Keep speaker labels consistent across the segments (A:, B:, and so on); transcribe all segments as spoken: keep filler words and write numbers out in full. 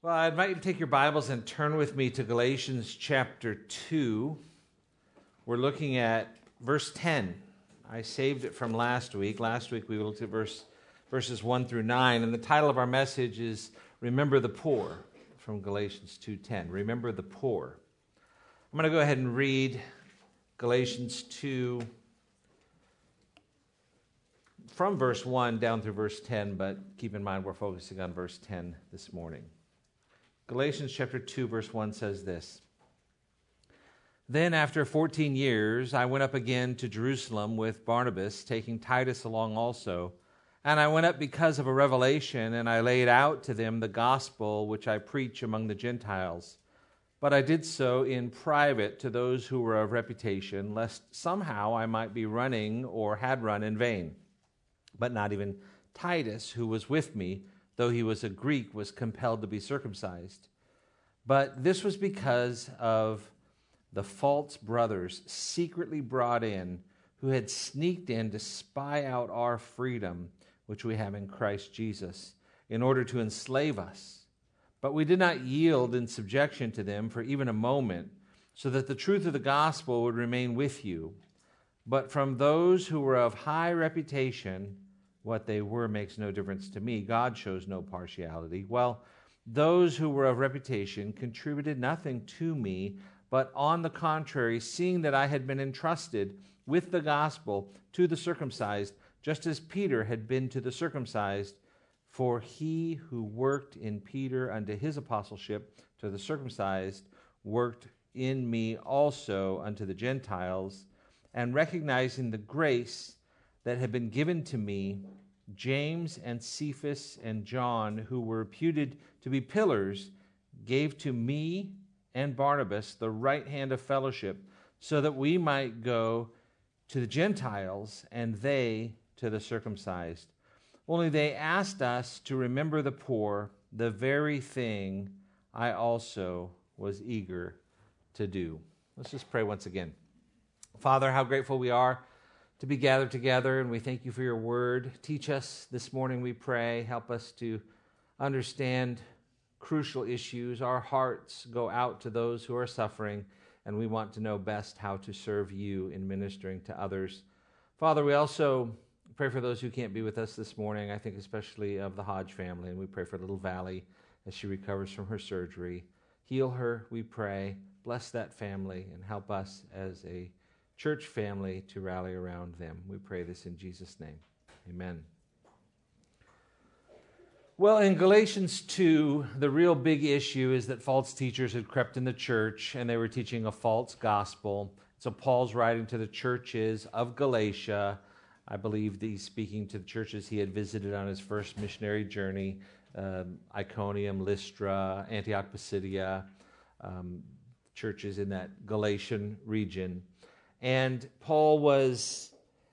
A: Well, I invite you to take your Bibles and turn with me to Galatians chapter two. We're looking at verse ten. I saved it from last week. Last week we looked at verse, verses one through nine, and the title of our message is Remember the Poor, from Galatians two ten. Remember the poor. I'm going to go ahead and read Galatians two from verse one down through verse ten, but keep in mind we're focusing on verse ten this morning. Galatians chapter two, verse one says this: Then after fourteen years, I went up again to Jerusalem with Barnabas, taking Titus along also. And I went up because of a revelation, and I laid out to them the gospel which I preach among the Gentiles. But I did so in private to those who were of reputation, lest somehow I might be running or had run in vain. But not even Titus, who was with me, though he was a Greek, was compelled to be circumcised. But this was because of the false brothers secretly brought in, who had sneaked in to spy out our freedom, which we have in Christ Jesus, in order to enslave us. But we did not yield in subjection to them for even a moment, so that the truth of the gospel would remain with you. But from those who were of high reputation, what they were makes no difference to me. God shows no partiality. Well, those who were of reputation contributed nothing to me, but on the contrary, seeing that I had been entrusted with the gospel to the circumcised, just as Peter had been to the circumcised, for he who worked in Peter unto his apostleship to the circumcised worked in me also unto the Gentiles, and recognizing the grace that had been given to me, James and Cephas and John, who were reputed to be pillars, gave to me and Barnabas the right hand of fellowship, so that we might go to the Gentiles and they to the circumcised. Only they asked us to remember the poor, the very thing I also was eager to do. Let's just pray once again. Father, how grateful we are to be gathered together, and we thank you for your word. Teach us this morning, we pray. Help us to understand crucial issues. Our hearts go out to those who are suffering, and we want to know best how to serve you in ministering to others. Father, we also pray for those who can't be with us this morning. I think especially of the Hodge family, and we pray for little Valley as she recovers from her surgery. Heal her, we pray. Bless that family and help us as a church family to rally around them. We pray this in Jesus' name. Amen. Well, in Galatians two, the real big issue is that false teachers had crept in the church and they were teaching a false gospel. So Paul's writing to the churches of Galatia. I believe that he's speaking to the churches he had visited on his first missionary journey, um, Iconium, Lystra, Antioch Pisidia, um, churches in that Galatian region. And Paul was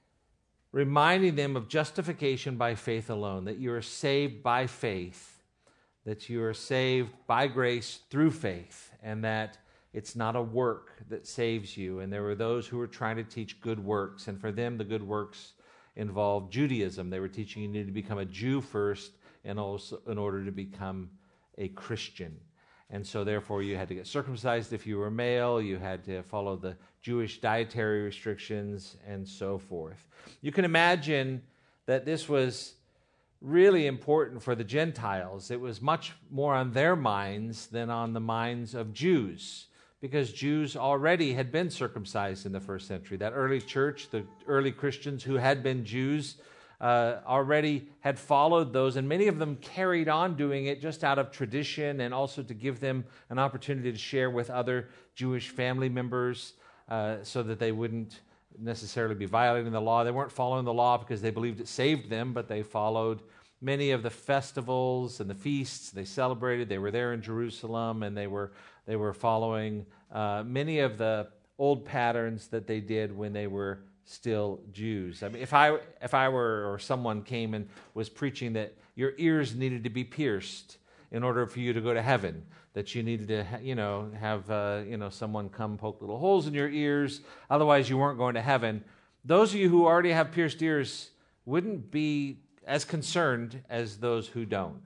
A: reminding them of justification by faith alone, that you are saved by faith, that you are saved by grace through faith, and that it's not a work that saves you. And there were those who were trying to teach good works, and for them the good works involved Judaism. They were teaching you need to become a Jew first and also in order to become a Christian. And so therefore you had to get circumcised if you were male, you had to follow the Jewish dietary restrictions, and so forth. You can imagine that this was really important for the Gentiles. It was much more on their minds than on the minds of Jews, because Jews already had been circumcised in the first century. That early church, the early Christians who had been Jews, Uh, already had followed those, and many of them carried on doing it just out of tradition and also to give them an opportunity to share with other Jewish family members uh, so that they wouldn't necessarily be violating the law. They weren't following the law because they believed it saved them, but they followed many of the festivals and the feasts they celebrated. They were there in Jerusalem, and they were they were following uh, many of the old patterns that they did when they were still Jews. I mean, if I if I were or someone came and was preaching that your ears needed to be pierced in order for you to go to heaven, that you needed to, you know, have uh, you know someone come poke little holes in your ears, otherwise you weren't going to heaven. Those of you who already have pierced ears wouldn't be as concerned as those who don't.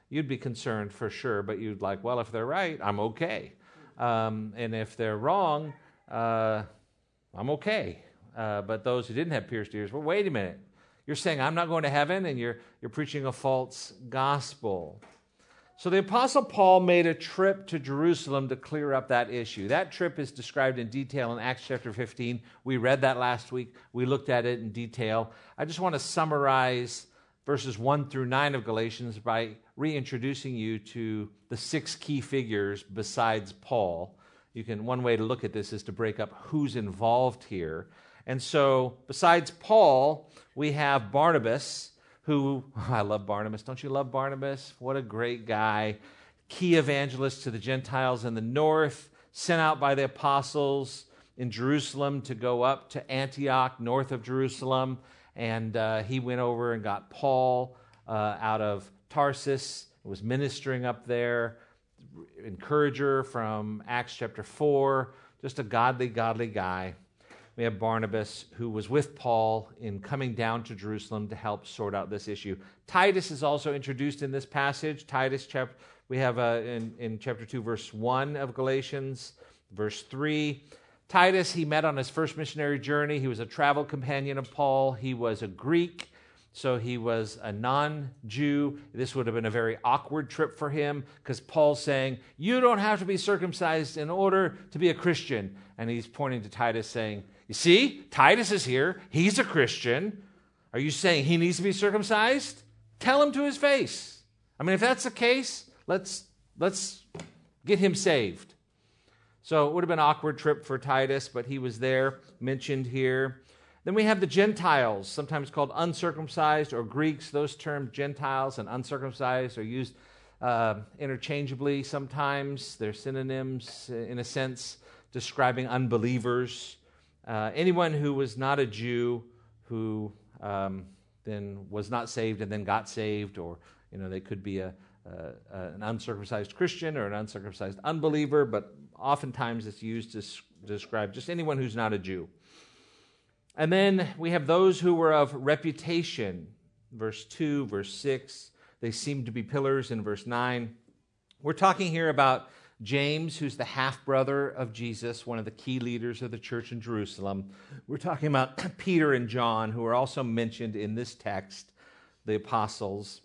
A: you'd be concerned for sure, but you'd like, well, if they're right, I'm okay. Um, and if they're wrong, uh, I'm okay. Uh, but those who didn't have pierced ears, well, wait a minute. You're saying I'm not going to heaven, and you're you're preaching a false gospel. So the Apostle Paul made a trip to Jerusalem to clear up that issue. That trip is described in detail in Acts chapter fifteen. We read that last week. We looked at it in detail. I just want to summarize verses one through nine of Galatians by reintroducing you to the six key figures besides Paul. You can one way to look at this is to break up who's involved here. And so besides Paul, we have Barnabas, who, oh, I love Barnabas. Don't you love Barnabas? What a great guy. Key evangelist to the Gentiles in the north, sent out by the apostles in Jerusalem to go up to Antioch, north of Jerusalem. And uh, he went over and got Paul uh, out of Tarsus, was ministering up there. Encourager from Acts chapter four, just a godly, godly guy. We have Barnabas, who was with Paul in coming down to Jerusalem to help sort out this issue. Titus is also introduced in this passage. Titus, chapter, we have uh, in, in chapter two, verse one of Galatians, verse three. Titus, he met on his first missionary journey. He was a travel companion of Paul. He was a Greek, so he was a non-Jew. This would have been a very awkward trip for him because Paul's saying, you don't have to be circumcised in order to be a Christian. And he's pointing to Titus saying, you see, Titus is here. He's a Christian. Are you saying he needs to be circumcised? Tell him to his face. I mean, if that's the case, let's let's get him saved. So it would have been an awkward trip for Titus, but he was there, mentioned here. Then we have the Gentiles, sometimes called uncircumcised or Greeks. Those terms, Gentiles and uncircumcised, are used uh, interchangeably sometimes. They're synonyms, in a sense, describing unbelievers. Uh, anyone who was not a Jew who um, then was not saved and then got saved, or you know, they could be a, a, a an uncircumcised Christian or an uncircumcised unbeliever, but oftentimes it's used to s- describe just anyone who's not a Jew. And then we have those who were of reputation, verse two, verse six. They seem to be pillars in verse nine. We're talking here about James, who's the half-brother of Jesus, one of the key leaders of the church in Jerusalem. We're talking about Peter and John, who are also mentioned in this text, the apostles.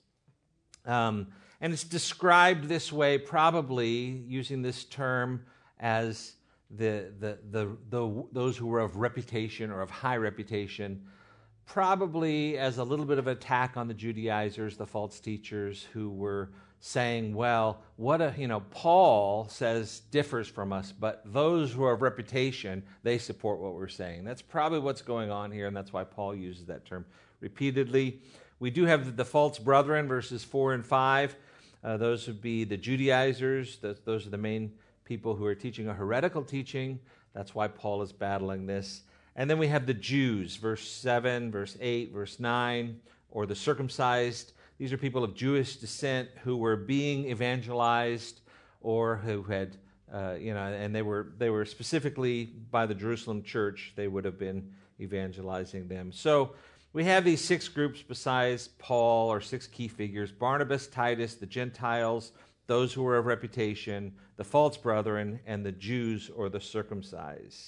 A: Um, and it's described this way, probably using this term as the, the, the, the those who were of reputation or of high reputation, probably as a little bit of an attack on the Judaizers, the false teachers who were saying, well, what a, you know, Paul says differs from us, but those who are of reputation, they support what we're saying. That's probably what's going on here, and that's why Paul uses that term repeatedly. We do have the false brethren, verses four and five. Uh, those would be the Judaizers. Those, those are the main people who are teaching a heretical teaching. That's why Paul is battling this. And then we have the Jews, verse seven, verse eight, verse nine, or the circumcised. These are people of Jewish descent who were being evangelized, or who had, uh, you know, and they were they were specifically by the Jerusalem church. They would have been evangelizing them. So we have these six groups besides Paul, or six key figures: Barnabas, Titus, the Gentiles, those who were of reputation, the false brethren, and the Jews or the circumcised.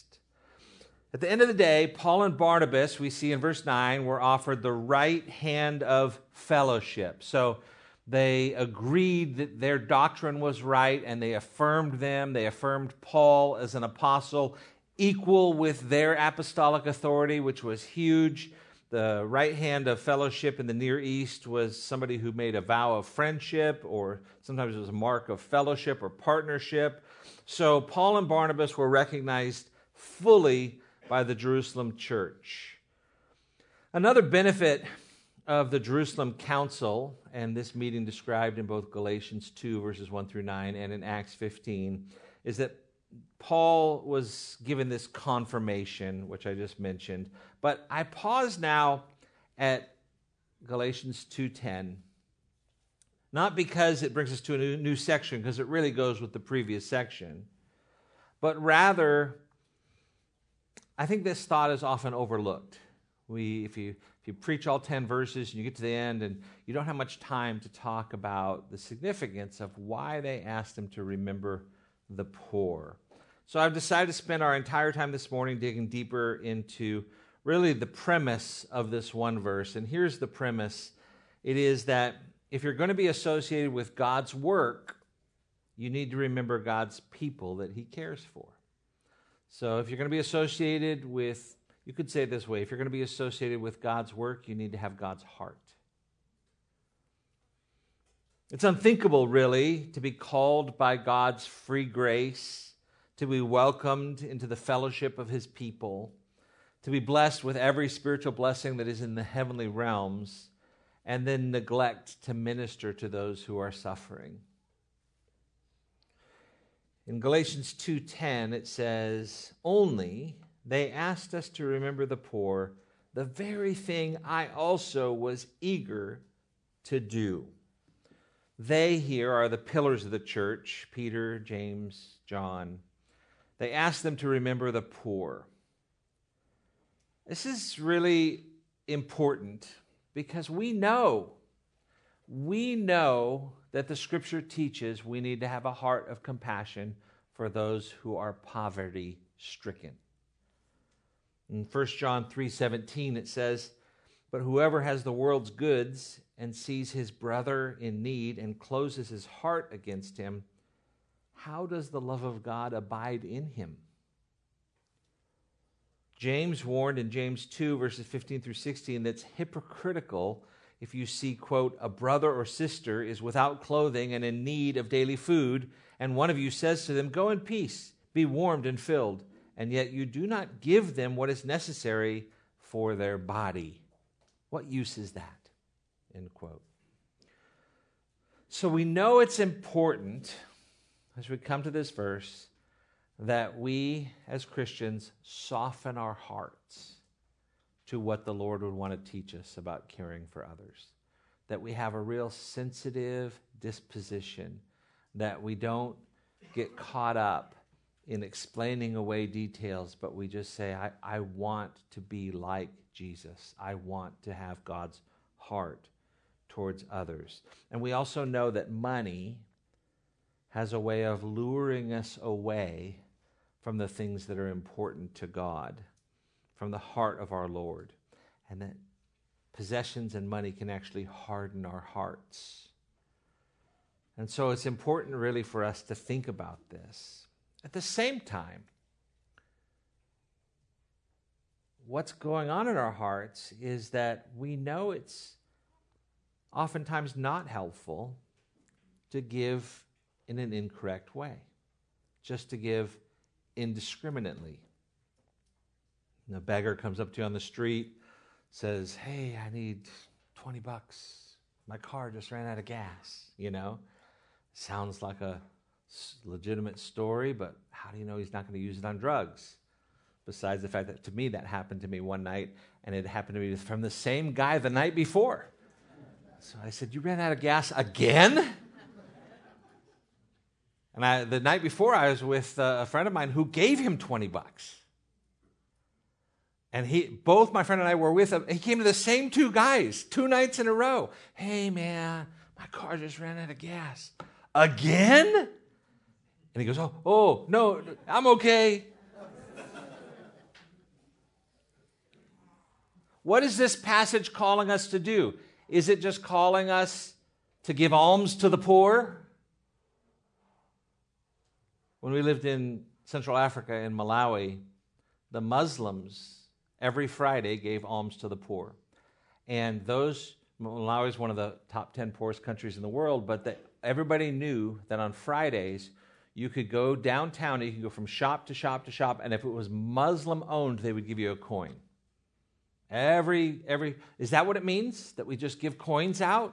A: At the end of the day, Paul and Barnabas, we see in verse nine, were offered the right hand of fellowship. So they agreed that their doctrine was right, and they affirmed them. They affirmed Paul as an apostle, equal with their apostolic authority, which was huge. The right hand of fellowship in the Near East was somebody who made a vow of friendship, or sometimes it was a mark of fellowship or partnership. So Paul and Barnabas were recognized fully by the Jerusalem church. Another benefit of the Jerusalem council, and this meeting described in both Galatians two, verses one through nine, and in Acts fifteen, is that Paul was given this confirmation, which I just mentioned. But I pause now at Galatians two ten, not because it brings us to a new, new section, because it really goes with the previous section, but rather, I think this thought is often overlooked We, if you if you preach all ten verses and you get to the end and you don't have much time to talk about the significance of why they asked him to remember the poor. So I've decided to spend our entire time this morning digging deeper into really the premise of this one verse. And here's the premise. It is that if you're going to be associated with God's work, you need to remember God's people that he cares for. So if you're going to be associated with You could say it this way: if you're going to be associated with God's work, you need to have God's heart. It's unthinkable, really, to be called by God's free grace, to be welcomed into the fellowship of his people, to be blessed with every spiritual blessing that is in the heavenly realms, and then neglect to minister to those who are suffering. In Galatians two ten, it says, "Only they asked us to remember the poor, the very thing I also was eager to do." They here are the pillars of the church, Peter, James, John. They asked them to remember the poor. This is really important because we know, we know that the Scripture teaches we need to have a heart of compassion for those who are poverty-stricken. In First John three seventeen, it says, "But whoever has the world's goods and sees his brother in need and closes his heart against him, how does the love of God abide in him?" James warned in James two, verses fifteen through sixteen, that's hypocritical if you see, quote, "a brother or sister is without clothing and in need of daily food, and one of you says to them, 'Go in peace, be warmed and filled,' and yet you do not give them what is necessary for their body. What use is that?" End quote. So we know it's important, as we come to this verse, that we as Christians soften our hearts to what the Lord would want to teach us about caring for others. That we have a real sensitive disposition, that we don't get caught up in explaining away details, but we just say, I, I want to be like Jesus. I want to have God's heart towards others. And we also know that money has a way of luring us away from the things that are important to God, from the heart of our Lord. And that possessions and money can actually harden our hearts. And so it's important really for us to think about this. At the same time, what's going on in our hearts is that we know it's oftentimes not helpful to give in an incorrect way, just to give indiscriminately. And a beggar comes up to you on the street, says, "Hey, I need twenty bucks. My car just ran out of gas," you know? Sounds like a legitimate story, but how do you know he's not going to use it on drugs? Besides the fact that, to me, that happened to me one night, and it happened to me from the same guy the night before. So I said, "You ran out of gas again?" And I, the night before, I was with uh, a friend of mine who gave him twenty bucks. And he, both my friend and I were with him. He came to the same two guys, two nights in a row. "Hey, man, my car just ran out of gas." "Again?" And he goes, oh, oh, no, I'm okay. What is this passage calling us to do? Is it just calling us to give alms to the poor? When we lived in Central Africa, in Malawi, the Muslims every Friday gave alms to the poor. And those, Malawi is one of the top ten poorest countries in the world, but the, everybody knew that on Fridays, you could go downtown, you could go from shop to shop to shop, and if it was Muslim-owned, they would give you a coin. Every, every, is that what it means? That we just give coins out?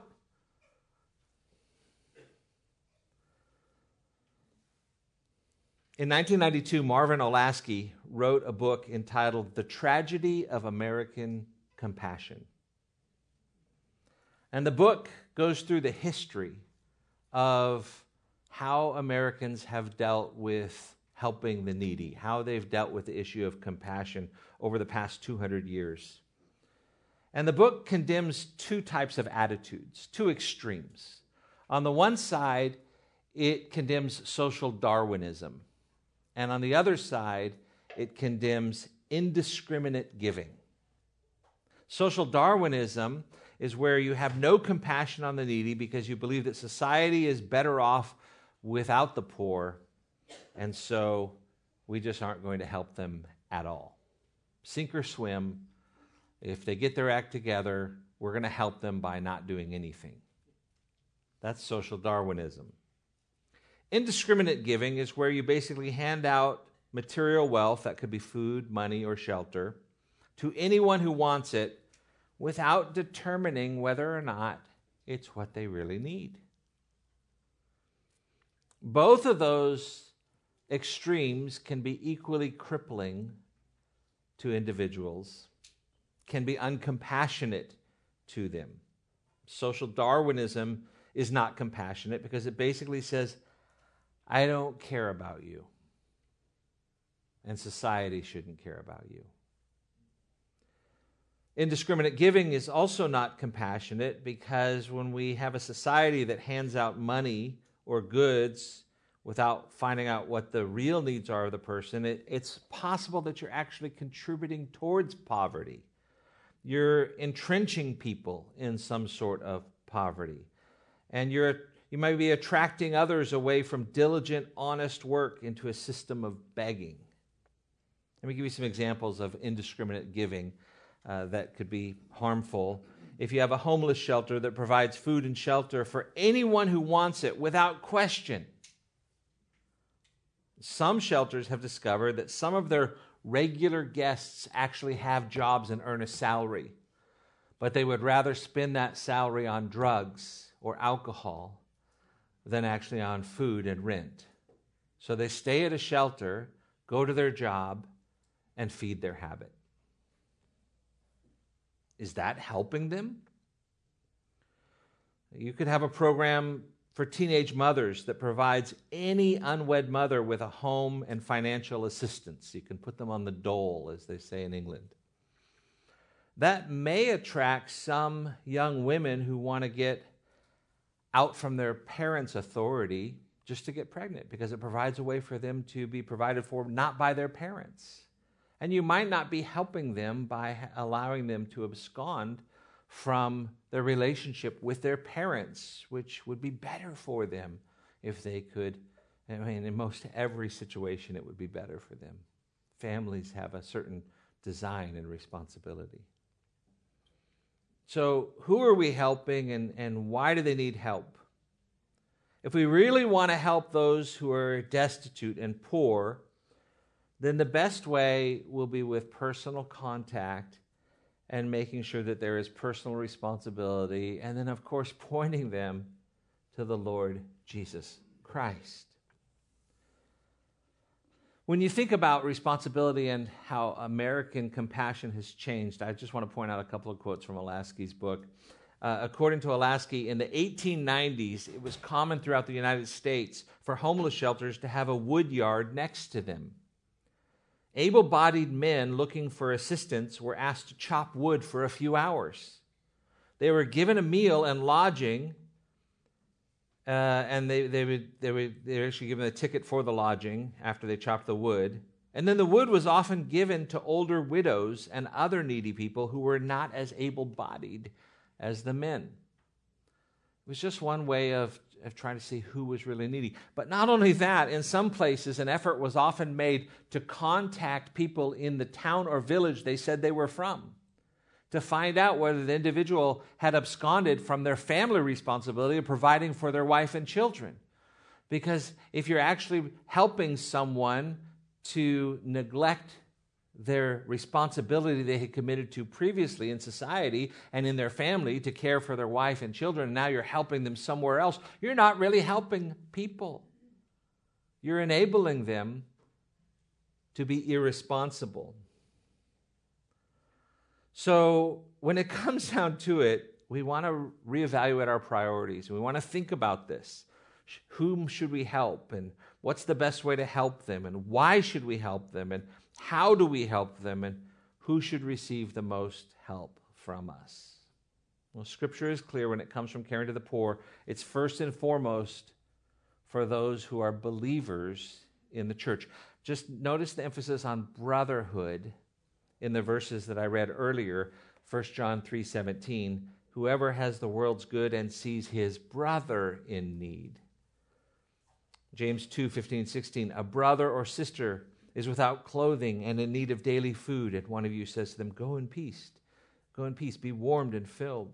A: In nineteen ninety-two, Marvin Olasky wrote a book entitled The Tragedy of American Compassion. And the book goes through the history of how Americans have dealt with helping the needy, how they've dealt with the issue of compassion over the past two hundred years. And the book condemns two types of attitudes, two extremes. On the one side, it condemns social Darwinism. And on the other side, it condemns indiscriminate giving. Social Darwinism is where you have no compassion on the needy because you believe that society is better off without the poor, and so we just aren't going to help them at all. Sink or swim. If they get their act together, we're going to help them by not doing anything. That's social Darwinism. Indiscriminate giving is where you basically hand out material wealth, that could be food, money, or shelter, to anyone who wants it without determining whether or not it's what they really need. Both of those extremes can be equally crippling to individuals, can be uncompassionate to them. Social Darwinism is not compassionate because it basically says, I don't care about you, and society shouldn't care about you. Indiscriminate giving is also not compassionate because when we have a society that hands out money or goods without finding out what the real needs are of the person, it, it's possible that you're actually contributing towards poverty. You're entrenching people in some sort of poverty. And you're you might be attracting others away from diligent, honest work into a system of begging. Let me give you some examples of indiscriminate giving uh, that could be harmful. If you have a homeless shelter that provides food and shelter for anyone who wants it without question, some shelters have discovered that some of their regular guests actually have jobs and earn a salary, but they would rather spend that salary on drugs or alcohol than actually on food and rent. So they stay at a shelter, go to their job, and feed their habit. Is that helping them? You could have a program for teenage mothers that provides any unwed mother with a home and financial assistance. You can put them on the dole, as they say in England. That may attract some young women who want to get out from their parents' authority just to get pregnant because it provides a way for them to be provided for not by their parents. And you might not be helping them by allowing them to abscond from their relationship with their parents, which would be better for them if they could. I mean, in most every situation, it would be better for them. Families have a certain design and responsibility. So who are we helping, and, and why do they need help? If we really want to help those who are destitute and poor, then the best way will be with personal contact and making sure that there is personal responsibility, and then, of course, pointing them to the Lord Jesus Christ. When you think about responsibility and how American compassion has changed, I just want to point out a couple of quotes from Olasky's book. Uh, according to Olasky, in the eighteen nineties, it was common throughout the United States for homeless shelters to have a wood yard next to them. Able-bodied men looking for assistance were asked to chop wood for a few hours. They were given a meal and lodging, uh, and they, they, would, they, would, they were actually given a ticket for the lodging after they chopped the wood. And then the wood was often given to older widows and other needy people who were not as able-bodied as the men. It was just one way of, of trying to see who was really needy. But not only that, in some places, an effort was often made to contact people in the town or village they said they were from, to find out whether the individual had absconded from their family responsibility of providing for their wife and children. Because if you're actually helping someone to neglect their responsibility they had committed to previously in society and in their family to care for their wife and children, and now you're helping them somewhere else, you're not really helping people. You're enabling them to be irresponsible. So when it comes down to it, we want to reevaluate our priorities. We want to think about this. Whom should we help, and what's the best way to help them, and why should we help them, and how do we help them, and who should receive the most help from us. Well, Scripture is clear when it comes from caring to the poor. It's first and foremost for those who are believers in the church. Just notice the emphasis on brotherhood in the verses that I read earlier, First John three seventeen. Whoever has the world's good and sees his brother in need. James two fifteen, sixteen. A brother or sister is without clothing and in need of daily food, and one of you says to them, go in peace. Go in peace. Be warmed and filled.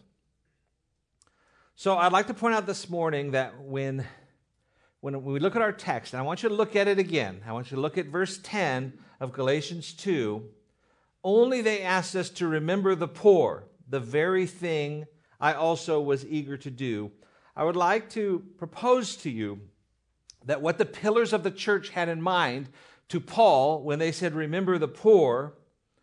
A: So I'd like to point out this morning that when, when we look at our text, and I want you to look at it again. I want you to look at verse ten of Galatians two. Only they asked us to remember the poor, the very thing I also was eager to do. I would like to propose to you that what the pillars of the church had in mind to Paul when they said, remember the poor,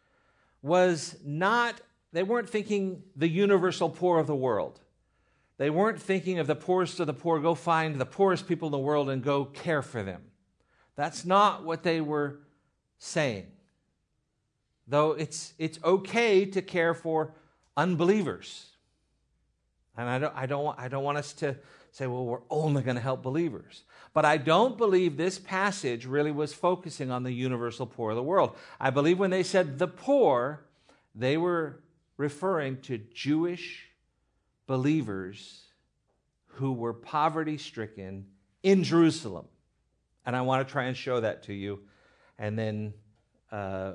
A: was not, they weren't thinking the universal poor of the world. They weren't thinking of the poorest of the poor, go find the poorest people in the world and go care for them. That's not what they were saying. Though it's it's okay to care for unbelievers. And I don't I don't I don't want us to say, well, we're only going to help believers. But I don't believe this passage really was focusing on the universal poor of the world. I believe when they said the poor, they were referring to Jewish believers who were poverty-stricken in Jerusalem. And I want to try and show that to you. And then uh,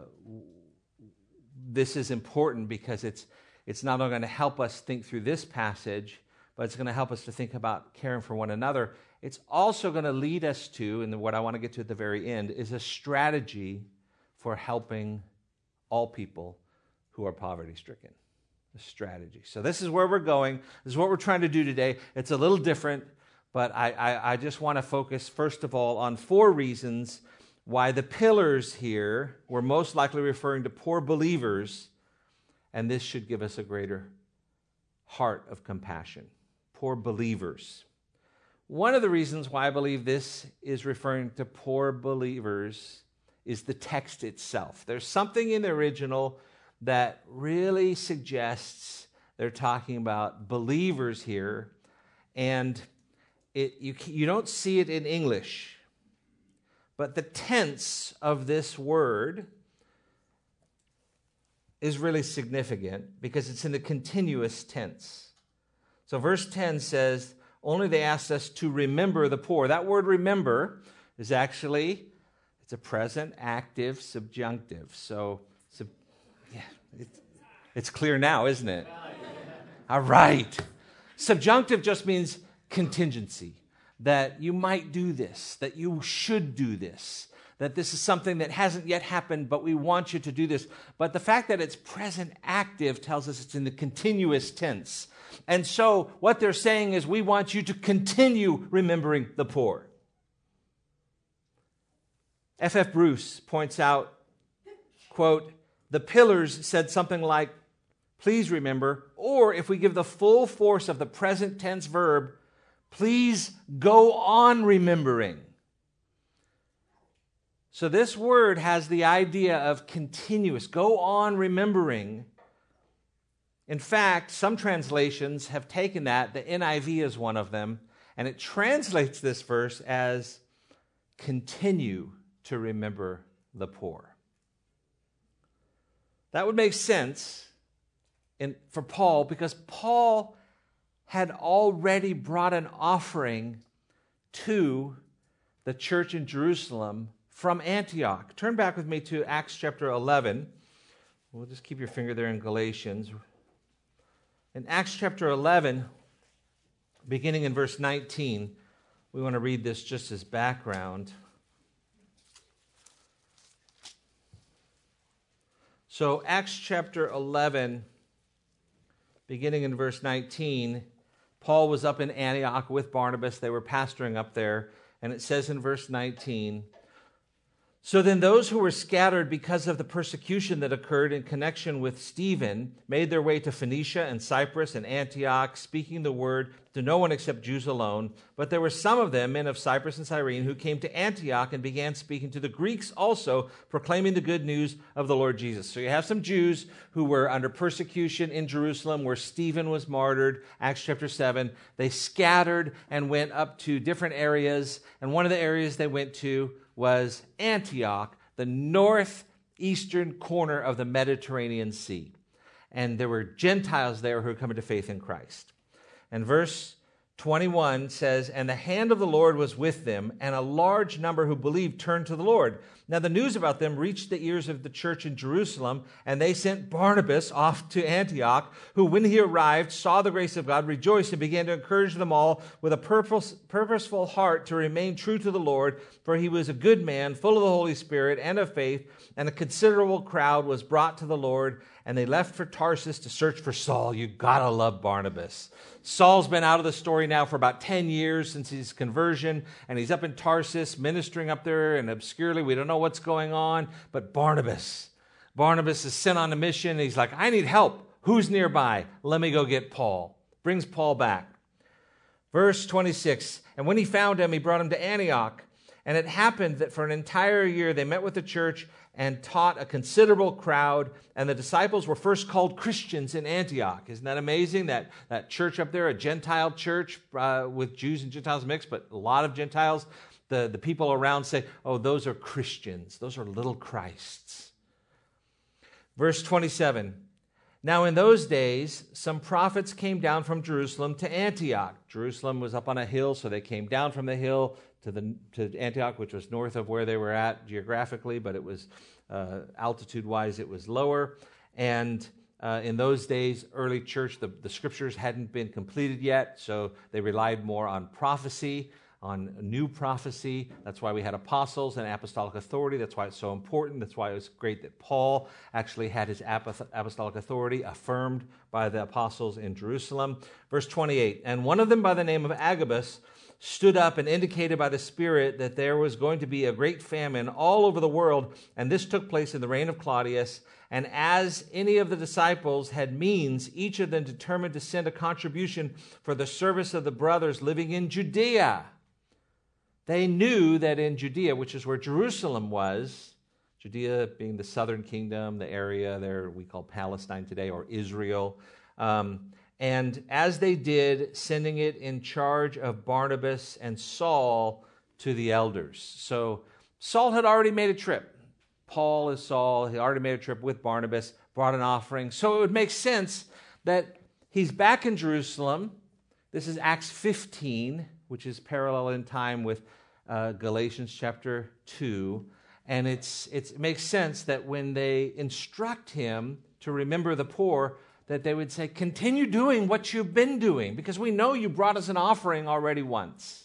A: this is important because it's it's not only going to help us think through this passage, but it's going to help us to think about caring for one another. It's also going to lead us to, and what I want to get to at the very end, is a strategy for helping all people who are poverty-stricken. A strategy. So this is where we're going. This is what we're trying to do today. It's a little different, but I, I, I just want to focus, first of all, on four reasons why the pillars here were most likely referring to poor believers, and this should give us a greater heart of compassion. Poor believers. One of the reasons why I believe this is referring to poor believers is the text itself. There's something in the original that really suggests they're talking about believers here, and it you, you don't see it in English. But the tense of this word is really significant because it's in the continuous tense. So verse ten says, only they asked us to remember the poor. That word remember is actually, it's a present active subjunctive. So, sub, yeah, it's, it's clear now, isn't it? All right. Subjunctive just means contingency. That you might do this, that you should do this, that this is something that hasn't yet happened, but we want you to do this. But the fact that it's present active tells us it's in the continuous tense. And so what they're saying is we want you to continue remembering the poor. F F Bruce points out, quote, the pillars said something like, please remember, or if we give the full force of the present tense verb, please go on remembering. So this word has the idea of continuous. Go on remembering. In fact, some translations have taken that. The N I V is one of them. And it translates this verse as continue to remember the poor. That would make sense in, for Paul, because Paul had already brought an offering to the church in Jerusalem from Antioch. Turn back with me to Acts chapter eleven. We'll just keep your finger there in Galatians. In Acts chapter eleven, beginning in verse nineteen, we want to read this just as background. So Acts chapter eleven, beginning in verse nineteen, Paul was up in Antioch with Barnabas. They were pastoring up there. And it says in verse nineteen, so then those who were scattered because of the persecution that occurred in connection with Stephen made their way to Phoenicia and Cyprus and Antioch, speaking the word to no one except Jews alone. But there were some of them, men of Cyprus and Cyrene, who came to Antioch and began speaking to the Greeks also, proclaiming the good news of the Lord Jesus. So you have some Jews who were under persecution in Jerusalem where Stephen was martyred, Acts chapter seven. They scattered and went up to different areas, and one of the areas they went to was Antioch, the northeastern corner of the Mediterranean Sea. And there were Gentiles there who were coming to faith in Christ. And verse twenty-one says, "And the hand of the Lord was with them, and a large number who believed turned to the Lord. Now the news about them reached the ears of the church in Jerusalem, and they sent Barnabas off to Antioch, who when he arrived saw the grace of God, rejoiced, and began to encourage them all with a purpose, purposeful heart to remain true to the Lord, for he was a good man, full of the Holy Spirit and of faith, and a considerable crowd was brought to the Lord, and they left for Tarsus to search for Saul." You gotta love Barnabas. Saul's been out of the story now for about ten years since his conversion, and he's up in Tarsus ministering up there, and obscurely we don't know what's going on, but Barnabas. Barnabas is sent on a mission, and he's like, I need help. Who's nearby? Let me go get Paul. Brings Paul back. Verse twenty-six, "And when he found him, he brought him to Antioch. And it happened that for an entire year they met with the church and taught a considerable crowd, and the disciples were first called Christians in Antioch." Isn't that amazing? That, that church up there, a Gentile church uh, with Jews and Gentiles mixed, but a lot of Gentiles. The, the people around say, oh, those are Christians. Those are little Christs. Verse twenty-seven, "Now in those days some prophets came down from Jerusalem to Antioch." Jerusalem was up on a hill, so they came down from the hill to the to Antioch, which was north of where they were at geographically, but it was uh, altitude-wise, it was lower. And uh, in those days, early church, the, the scriptures hadn't been completed yet, so they relied more on prophecy, on new prophecy. That's why we had apostles and apostolic authority. That's why it's so important. That's why it was great that Paul actually had his apostolic authority affirmed by the apostles in Jerusalem. Verse twenty-eight, "And one of them by the name of Agabus stood up and indicated by the Spirit that there was going to be a great famine all over the world, and this took place in the reign of Claudius. And as any of the disciples had means, each of them determined to send a contribution for the service of the brothers living in Judea." They knew that in Judea, which is where Jerusalem was, Judea being the southern kingdom, the area there we call Palestine today, or Israel, um, and as they did, sending it in charge of Barnabas and Saul to the elders. So Saul had already made a trip. Paul is Saul. He already made a trip with Barnabas, brought an offering. So it would make sense that he's back in Jerusalem. This is Acts fifteen, which is parallel in time with uh, Galatians chapter two. And it's, it's, it makes sense that when they instruct him to remember the poor, that they would say, continue doing what you've been doing, because we know you brought us an offering already once.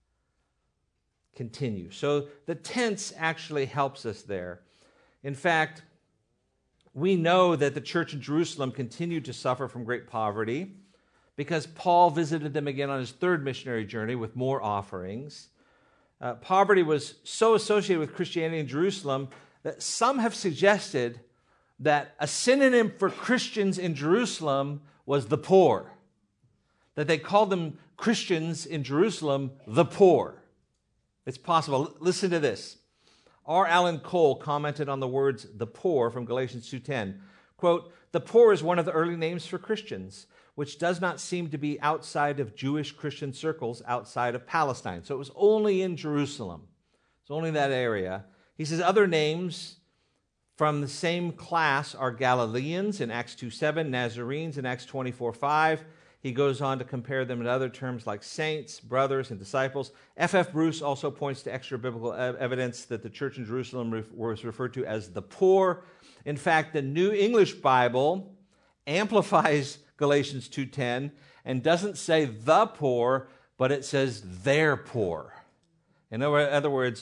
A: Continue. So the tense actually helps us there. In fact, we know that the church in Jerusalem continued to suffer from great poverty because Paul visited them again on his third missionary journey with more offerings. Uh, poverty was so associated with Christianity in Jerusalem that some have suggested that a synonym for Christians in Jerusalem was the poor. That they called them Christians in Jerusalem the poor. It's possible. Listen to this. R. Alan Cole commented on the words the poor from Galatians two ten. Quote, "The poor is one of the early names for Christians, which does not seem to be outside of Jewish Christian circles outside of Palestine." So it was only in Jerusalem. It's only that area. He says other names from the same class are Galileans in Acts two seven, Nazarenes in Acts twenty-four five. He goes on to compare them to other terms like saints, brothers, and disciples. F F Bruce also points to extra biblical evidence that the church in Jerusalem was referred to as the poor. In fact, the New English Bible amplifies Galatians two ten and doesn't say the poor, but it says their poor. In other words,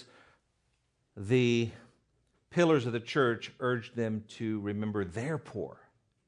A: the pillars of the church urged them to remember their poor.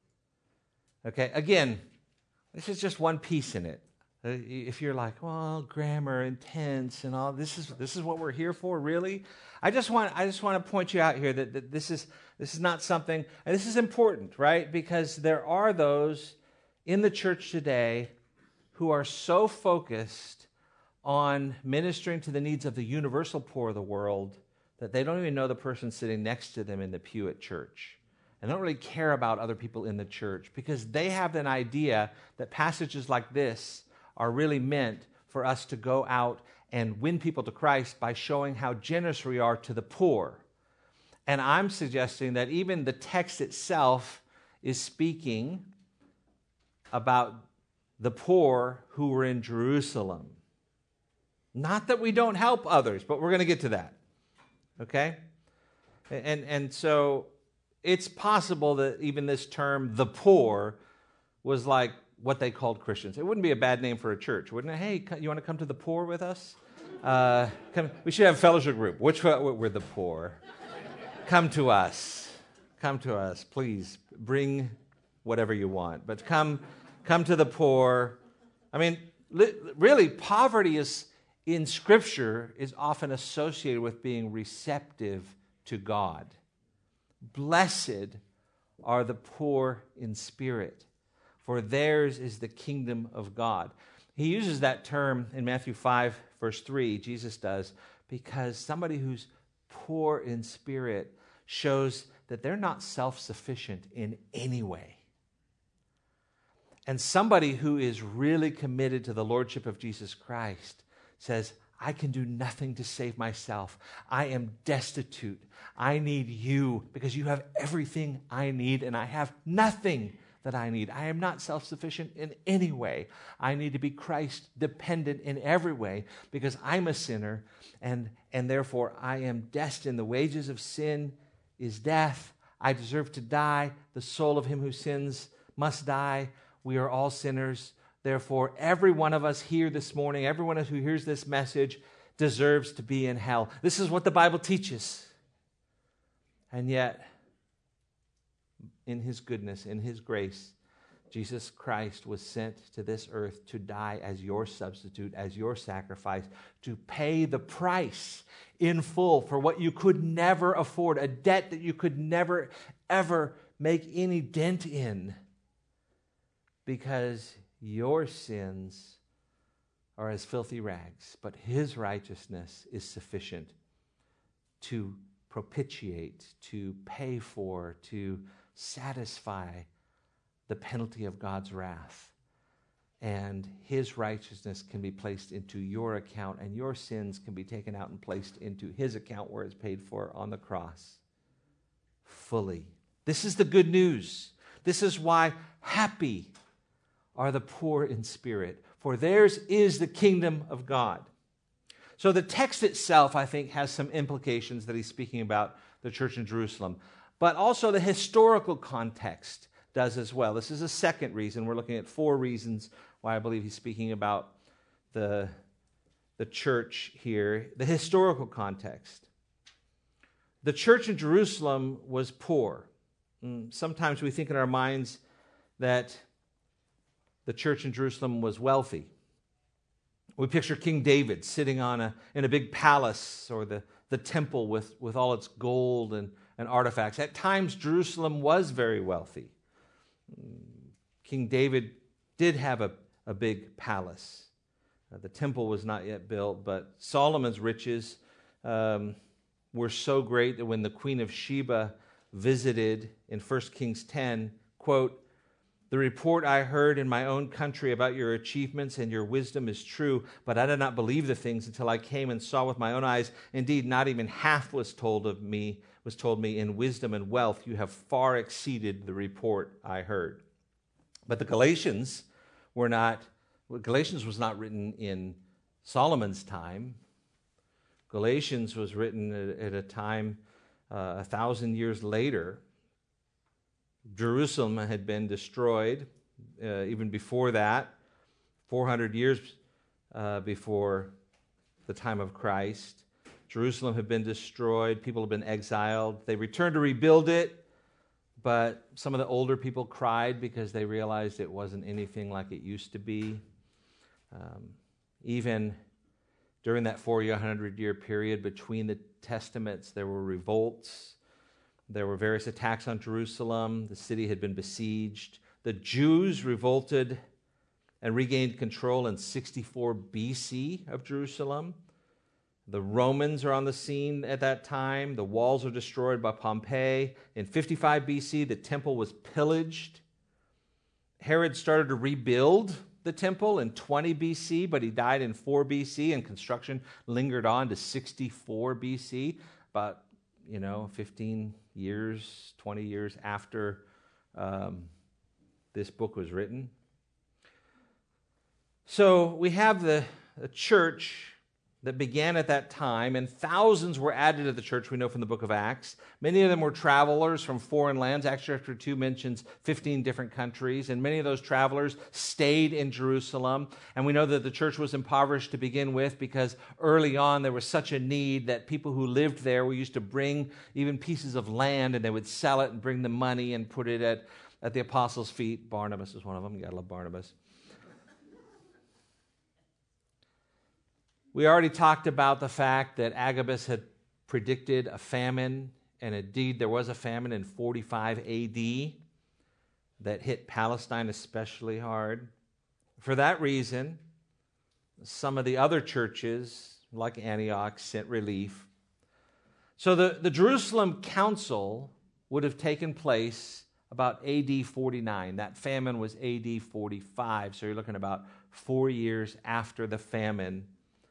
A: Okay, again, this is just one piece in it. If you're like, well, grammar and tense and all, this is this is what we're here for, really? I just want I just want to point you out here that, that this is this is not something, and this is important, right? Because there are those in the church today who are so focused on ministering to the needs of the universal poor of the world that they don't even know the person sitting next to them in the pew at church. And don't really care about other people in the church because they have an idea that passages like this are really meant for us to go out and win people to Christ by showing how generous we are to the poor. And I'm suggesting that even the text itself is speaking about the poor who were in Jerusalem. Not that we don't help others, but we're going to get to that. Okay? And, and so it's possible that even this term, the poor, was like what they called Christians. It wouldn't be a bad name for a church, wouldn't it? Hey, you want to come to the poor with us? Uh, come, we should have a fellowship group. Which one? We're the poor. Come to us. Come to us. Please bring whatever you want. But come, come to the poor. I mean, li- really, poverty is in Scripture is often associated with being receptive to God. Blessed are the poor in spirit, for theirs is the kingdom of God. He uses that term in Matthew five, verse three, Jesus does, because somebody who's poor in spirit shows that they're not self-sufficient in any way. And somebody who is really committed to the lordship of Jesus Christ says, I can do nothing to save myself. I am destitute. I need you because you have everything I need and I have nothing that I need. I am not self-sufficient in any way. I need to be Christ-dependent in every way because I'm a sinner and, and therefore I am destined. The wages of sin is death. I deserve to die. The soul of him who sins must die. We are all sinners. Therefore, every one of us here this morning, everyone who hears this message deserves to be in hell. This is what the Bible teaches. And yet, in his goodness, in his grace, Jesus Christ was sent to this earth to die as your substitute, as your sacrifice, to pay the price in full for what you could never afford, a debt that you could never, ever make any dent in, because your sins are as filthy rags, but his righteousness is sufficient to propitiate, to pay for, to satisfy the penalty of God's wrath. And his righteousness can be placed into your account, and your sins can be taken out and placed into his account where it's paid for on the cross fully. This is the good news. This is why happy are the poor in spirit, for theirs is the kingdom of God. So the text itself, I think, has some implications that he's speaking about the church in Jerusalem, but also the historical context does as well. This is a second reason. We're looking at four reasons why I believe he's speaking about the, the church here. The historical context. The church in Jerusalem was poor. Sometimes we think in our minds that the church in Jerusalem was wealthy. We picture King David sitting on a, in a big palace or the, the temple with, with all its gold and, and artifacts. At times, Jerusalem was very wealthy. King David did have a, a big palace. Uh, the temple was not yet built, but Solomon's riches um, were so great that when the Queen of Sheba visited in First Kings ten, quote, "The report I heard in my own country about your achievements and your wisdom is true, but I did not believe the things until I came and saw with my own eyes. Indeed, not even half was told of me, was told me in wisdom and wealth. You have far exceeded the report I heard." But the Galatians were not, well, Galatians was not written in Solomon's time. Galatians was written at, at a time uh, a thousand years later. Jerusalem had been destroyed uh, even before that, four hundred years uh, before the time of Christ. Jerusalem had been destroyed. People had been exiled. They returned to rebuild it, but some of the older people cried because they realized it wasn't anything like it used to be. Um, even during that four hundred year period between the Testaments, there were revolts. There were various attacks on Jerusalem. The city had been besieged. The Jews revolted and regained control in sixty-four B C of Jerusalem. The Romans are on the scene at that time. The walls are destroyed by Pompey. In fifty-five B C, the temple was pillaged. Herod started to rebuild the temple in twenty B C, but he died in four B C, and construction lingered on to sixty-four B C, about, you know, fifteen years, twenty years after um, this book was written. So we have the, the church that began at that time, and thousands were added to the church, we know from the book of Acts. Many of them were travelers from foreign lands. Acts chapter two mentions fifteen different countries, and many of those travelers stayed in Jerusalem. And we know that the church was impoverished to begin with because early on there was such a need that people who lived there were used to bring even pieces of land, and they would sell it and bring the money and put it at, at the apostles' feet. Barnabas is one of them. You gotta love Barnabas. We already talked about the fact that Agabus had predicted a famine, and indeed there was a famine in forty-five A D that hit Palestine especially hard. For that reason, some of the other churches, like Antioch, sent relief. So the, the Jerusalem Council would have taken place about A D forty-nine. That famine was A D forty-five, so you're looking about four years after the famine.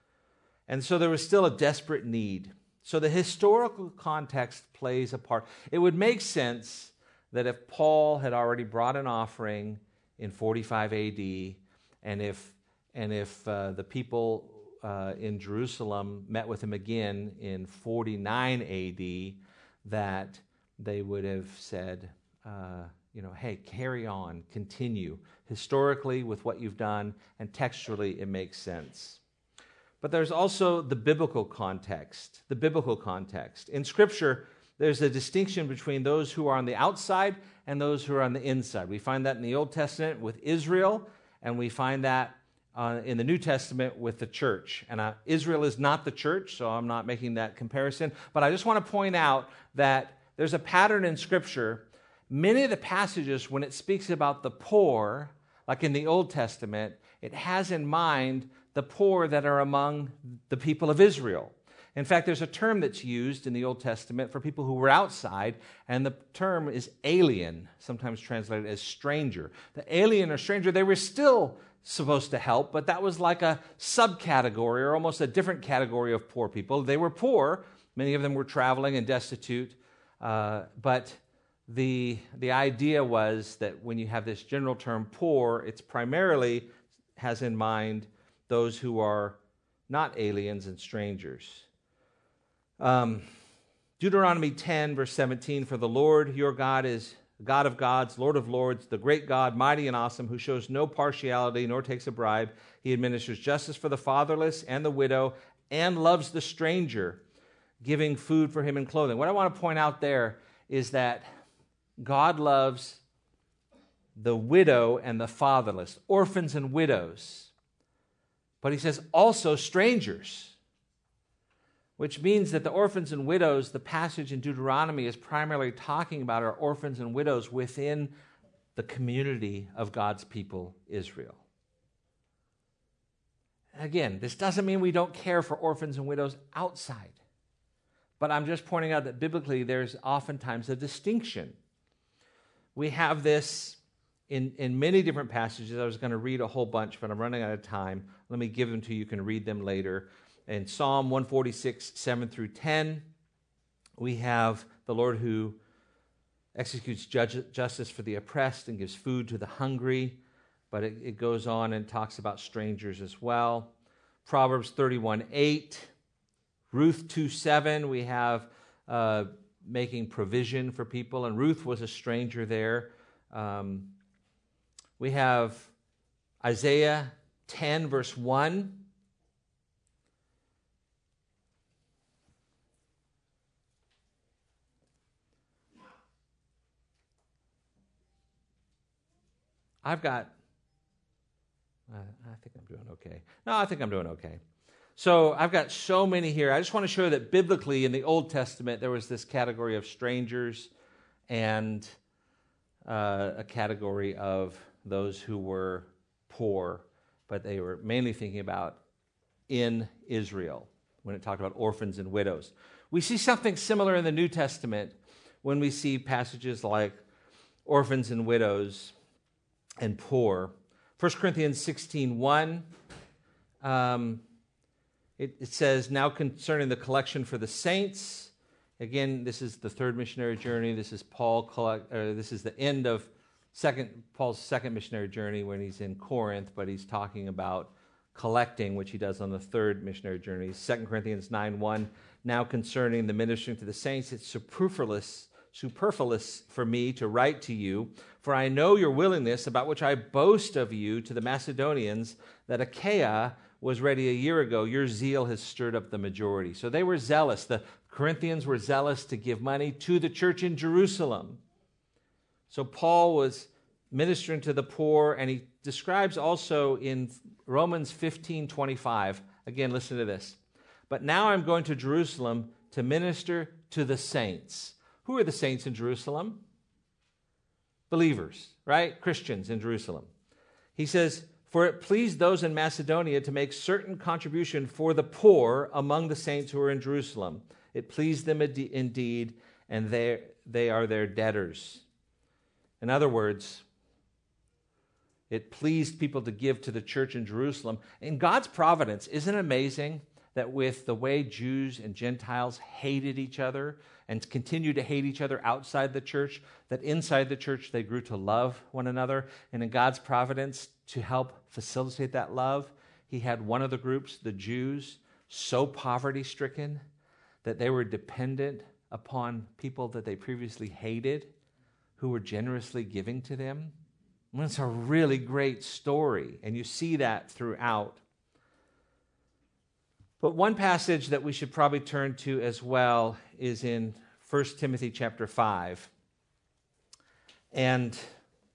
A: And so there was still a desperate need. So the historical context plays a part. It would make sense that if Paul had already brought an offering in forty-five A D, and if and if uh, the people uh, in Jerusalem met with him again in forty-nine A D, that they would have said, uh, you know, hey, carry on, continue. Historically, with what you've done, and textually, it makes sense. But there's also the biblical context, the biblical context. In Scripture, there's a distinction between those who are on the outside and those who are on the inside. We find that in the Old Testament with Israel, and we find that uh, in the New Testament with the church. And uh, Israel is not the church, so I'm not making that comparison. But I just want to point out that there's a pattern in Scripture. Many of the passages, when it speaks about the poor, like in the Old Testament, it has in mind the poor that are among the people of Israel. In fact, there's a term that's used in the Old Testament for people who were outside, and the term is alien, sometimes translated as stranger. The alien or stranger, they were still supposed to help, but that was like a subcategory or almost a different category of poor people. They were poor. Many of them were traveling and destitute, uh, but the, the idea was that when you have this general term poor, it's primarily has in mind those who are not aliens and strangers. Um, Deuteronomy ten, verse seventeen, for the Lord your God is God of gods, Lord of lords, the great God, mighty and awesome, who shows no partiality nor takes a bribe. He administers justice for the fatherless and the widow and loves the stranger, giving food for him and clothing. What I want to point out there is that God loves the widow and the fatherless, orphans and widows. But he says also strangers, which means that the orphans and widows, the passage in Deuteronomy is primarily talking about are orphans and widows within the community of God's people, Israel. Again, this doesn't mean we don't care for orphans and widows outside. But I'm just pointing out that biblically there's oftentimes a distinction. We have this In, in many different passages. I was going to read a whole bunch, but I'm running out of time. Let me give them to you. You can read them later. In Psalm one forty-six, seven through ten, we have the Lord who executes judge, justice for the oppressed and gives food to the hungry, but it, it goes on and talks about strangers as well. Proverbs thirty-one, eight, Ruth two, seven, we have uh, making provision for people, and Ruth was a stranger there. Um, We have Isaiah ten, verse one. I've got, uh, I think I'm doing okay. No, I think I'm doing okay. So I've got so many here. I just want to show that biblically in the Old Testament there was this category of strangers and uh, a category of those who were poor, but they were mainly thinking about in Israel when it talked about orphans and widows. We see something similar in the New Testament when we see passages like orphans and widows and poor. First Corinthians sixteen one, um, it, it says, now concerning the collection for the saints. Again, this is the third missionary journey. This is Paul. Collect, uh, this is the end of second Paul's second missionary journey when he's in Corinth, but he's talking about collecting, which he does on the third missionary journey. Second Corinthians nine one, now concerning the ministering to the saints, it's superfluous, superfluous for me to write to you, for I know your willingness, about which I boast of you to the Macedonians, that Achaia was ready a year ago. Your zeal has stirred up the majority. So they were zealous. The Corinthians were zealous to give money to the church in Jerusalem. So Paul was ministering to the poor, and he describes also in Romans fifteen twenty-five. Again, listen to this. But now I'm going to Jerusalem to minister to the saints. Who are the saints in Jerusalem? Believers, right? Christians in Jerusalem. He says, for it pleased those in Macedonia to make certain contribution for the poor among the saints who are in Jerusalem. It pleased them indeed, and they they are their debtors. In other words, it pleased people to give to the church in Jerusalem. In God's providence, isn't it amazing that with the way Jews and Gentiles hated each other and continue to hate each other outside the church, that inside the church they grew to love one another? And in God's providence, to help facilitate that love, he had one of the groups, the Jews, so poverty-stricken that they were dependent upon people that they previously hated who were generously giving to them. I mean, it's a really great story, and you see that throughout. But one passage that we should probably turn to as well is in First Timothy chapter five. And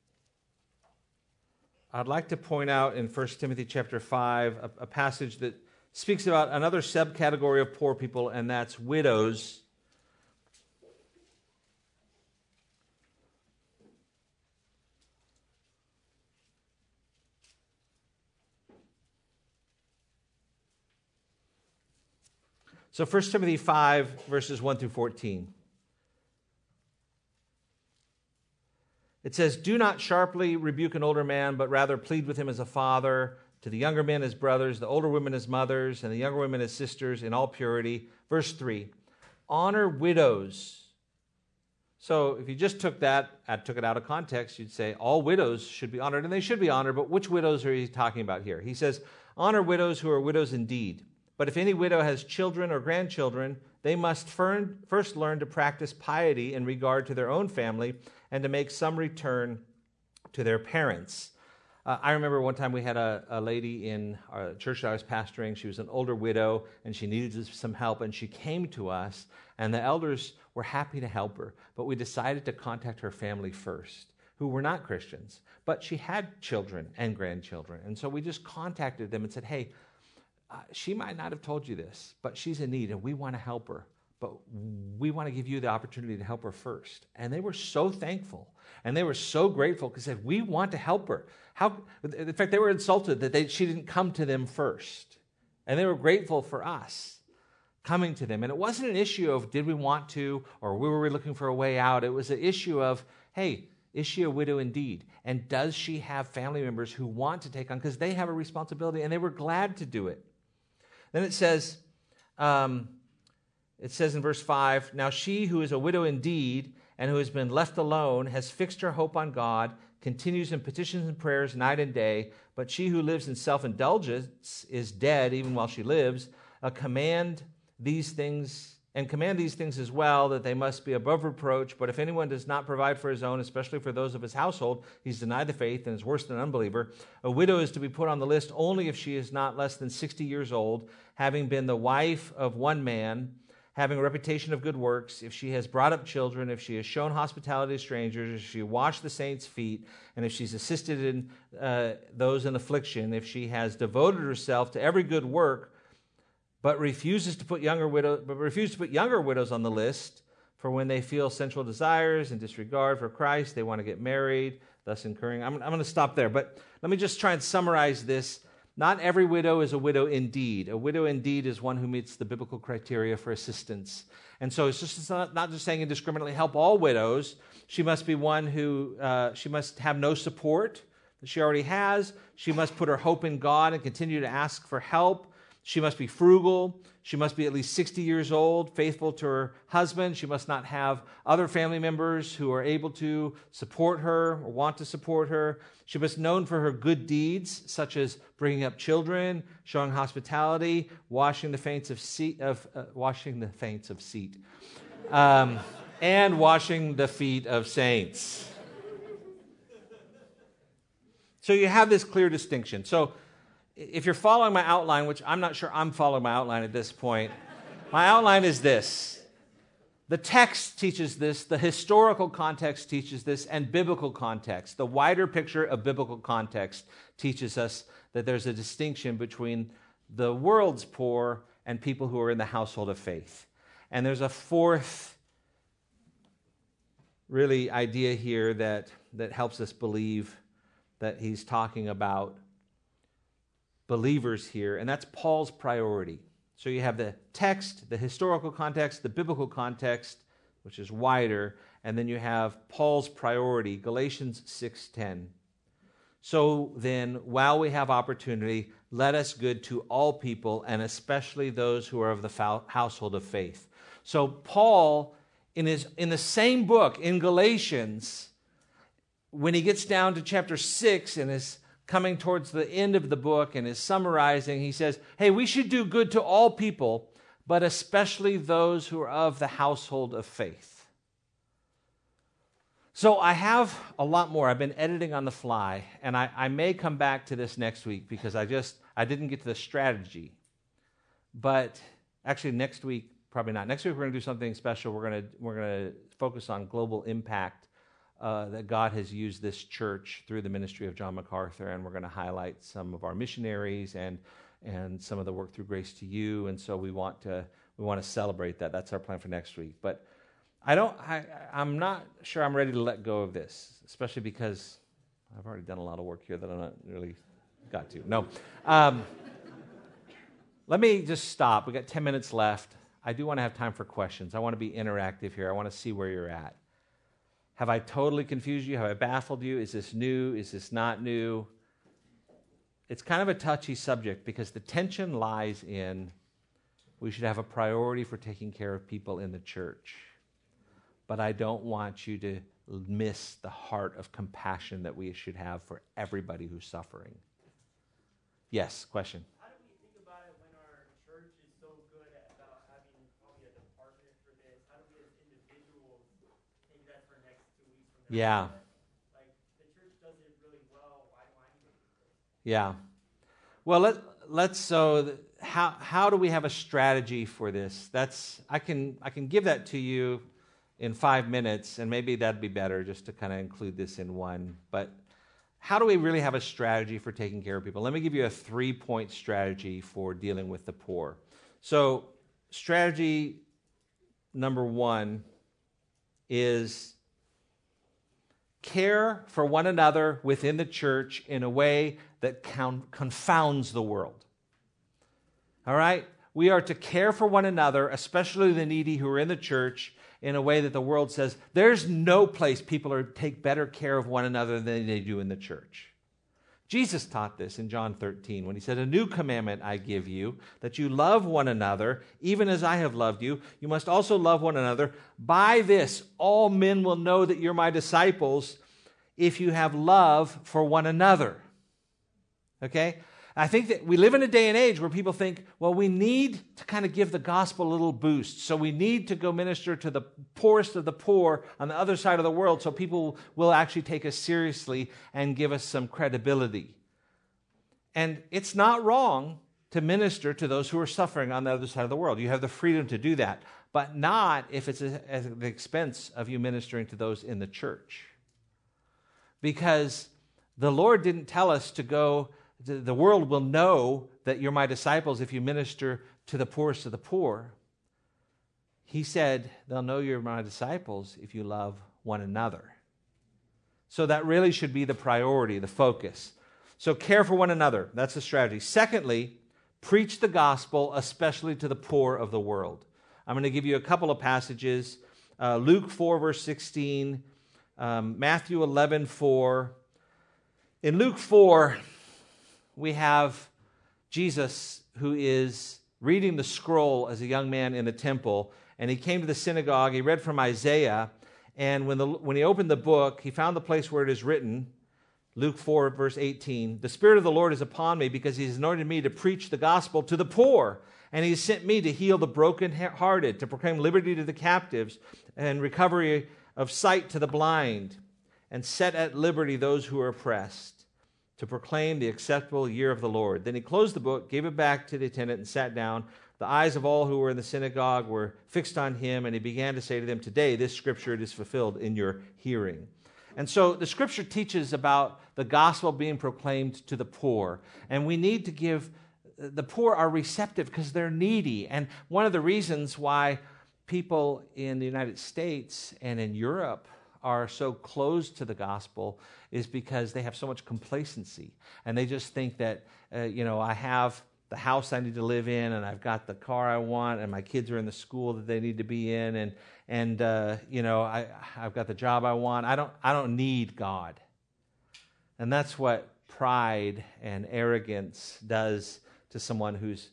A: I'd like to point out in First Timothy chapter five a, a passage that speaks about another subcategory of poor people, and that's widows. So First Timothy five, verses one through fourteen. It says, do not sharply rebuke an older man, but rather plead with him as a father, to the younger men as brothers, the older women as mothers, and the younger women as sisters, in all purity. Verse three, honor widows. So if you just took that, I took it out of context, you'd say all widows should be honored, and they should be honored, but which widows are he talking about here? He says, honor widows who are widows indeed. But if any widow has children or grandchildren, they must first learn to practice piety in regard to their own family and to make some return to their parents. Uh, I remember one time we had a, a lady in our church that I was pastoring. She was an older widow, and she needed some help, and she came to us, and the elders were happy to help her, but we decided to contact her family first, who were not Christians, but she had children and grandchildren, and so we just contacted them and said, hey, Uh, she might not have told you this, but she's in need, and we want to help her. But we want to give you the opportunity to help her first. And they were so thankful, and they were so grateful because they said, we want to help her. How? In fact, they were insulted that they, she didn't come to them first. And they were grateful for us coming to them. And it wasn't an issue of did we want to or we were looking for a way out. It was an issue of, hey, is she a widow indeed? And does she have family members who want to take on? Because they have a responsibility, and they were glad to do it. Then it says, um, it says in verse five, now she who is a widow indeed and who has been left alone has fixed her hope on God, continues in petitions and prayers night and day, but she who lives in self-indulgence is dead even while she lives. A command these things, and command these things as well, that they must be above reproach. But if anyone does not provide for his own, especially for those of his household, he's denied the faith and is worse than an unbeliever. A widow is to be put on the list only if she is not less than sixty years old, having been the wife of one man, having a reputation of good works, if she has brought up children, if she has shown hospitality to strangers, if she washed the saints' feet, and if she's assisted in uh, those in affliction, if she has devoted herself to every good work, but refuses to put younger widow, but refuses to put younger widows on the list, for when they feel sensual desires and disregard for Christ, they want to get married. thus incurring. I'm, I'm going to stop there, but let me just try and summarize this. Not every widow is a widow indeed. A widow indeed is one who meets the biblical criteria for assistance. And so it's just it's not, not just saying indiscriminately help all widows. She must be one who, uh, she must have no support that she already has. She must put her hope in God and continue to ask for help. She must be frugal. She must be at least sixty years old, faithful to her husband. She must not have other family members who are able to support her or want to support her. She must be known for her good deeds, such as bringing up children, showing hospitality, washing the faints of seat, of uh, washing the faints of seat, um, and washing the feet of saints. So you have this clear distinction. So if you're following my outline, which I'm not sure I'm following my outline at this point, my outline is this. The text teaches this, the historical context teaches this, and biblical context, the wider picture of biblical context teaches us that there's a distinction between the world's poor and people who are in the household of faith. And there's a fourth really idea here that, that helps us believe that he's talking about believers here, and that's Paul's priority. So you have the text, the historical context, the biblical context, which is wider, and then you have Paul's priority, Galatians six ten. So then, while we have opportunity, let us good to all people, and especially those who are of the household of faith. So Paul, in his in the same book, in Galatians, when he gets down to chapter six and is coming towards the end of the book and is summarizing, he says, hey, we should do good to all people, but especially those who are of the household of faith. So I have a lot more. I've been editing on the fly, and I, I may come back to this next week because I just, I didn't get to the strategy. But actually next week, probably not. Next week we're going to do something special. We're going to, we're going to focus on global impact. Uh, that God has used this church through the ministry of John MacArthur, and we're going to highlight some of our missionaries and and some of the work through Grace to You, and so we want to we want to celebrate that. That's our plan for next week. But I don't, I, I'm not sure I'm ready to let go of this, especially because I've already done a lot of work here that I'm not really got to. No, um, let me just stop. We got ten minutes left. I do want to have time for questions. I want to be interactive here. I want to see where you're at. Have I totally confused you? Have I baffled you? Is this new? Is this not new? It's kind of a touchy subject because the tension lies in we should have a priority for taking care of people in the church. But I don't want you to miss the heart of compassion that we should have for everybody who's suffering. Yes, question.
B: How do we think about it when our church is so good at about having probably a department for this? How do we as individuals take that for next two weeks from now?
A: Yeah.
B: Like, the church does it really well. Why do I need to do this?
A: Yeah. Well, let, let's, so th- how how do we have a strategy for this? That's, I can I can give that to you in five minutes, and maybe that'd be better just to kind of include this in one. But how do we really have a strategy for taking care of people? Let me give you a three-point strategy for dealing with the poor. So strategy number one is care for one another within the church in a way that con- confounds the world. All right? We are to care for one another, especially the needy who are in the church, in a way that the world says, there's no place people are take better care of one another than they do in the church. Jesus taught this in John thirteen when he said, a new commandment I give you, that you love one another, even as I have loved you. You must also love one another. By this, all men will know that you're my disciples if you have love for one another. Okay? I think that we live in a day and age where people think, well, we need to kind of give the gospel a little boost. So we need to go minister to the poorest of the poor on the other side of the world so people will actually take us seriously and give us some credibility. And it's not wrong to minister to those who are suffering on the other side of the world. You have the freedom to do that, but not if it's at the expense of you ministering to those in the church. Because the Lord didn't tell us to go. The world will know that you're my disciples if you minister to the poorest of the poor. He said, they'll know you're my disciples if you love one another. So that really should be the priority, the focus. So care for one another. That's the strategy. Secondly, preach the gospel, especially to the poor of the world. I'm going to give you a couple of passages. Uh, Luke four, verse sixteen, um, Matthew eleven, four. In Luke four, we have Jesus who is reading the scroll as a young man in the temple, and he came to the synagogue. He read from Isaiah, and when, the, when he opened the book, he found the place where it is written, Luke four, verse eighteen, "The Spirit of the Lord is upon me because he has anointed me to preach the gospel to the poor, and he has sent me to heal the brokenhearted, to proclaim liberty to the captives and recovery of sight to the blind, and set at liberty those who are oppressed, to proclaim the acceptable year of the Lord." Then he closed the book, gave it back to the attendant, and sat down. The eyes of all who were in the synagogue were fixed on him, and he began to say to them, "Today this scripture is fulfilled in your hearing." And so the scripture teaches about the gospel being proclaimed to the poor. And we need to give, the poor are receptive because they're needy. And one of the reasons why people in the United States and in Europe are so closed to the gospel is because they have so much complacency. And they just think that, uh, you know, I have the house I need to live in, and I've got the car I want, and my kids are in the school that they need to be in, and and uh, you know I I've got the job I want. I don't I don't need God, and that's what pride and arrogance does to someone who's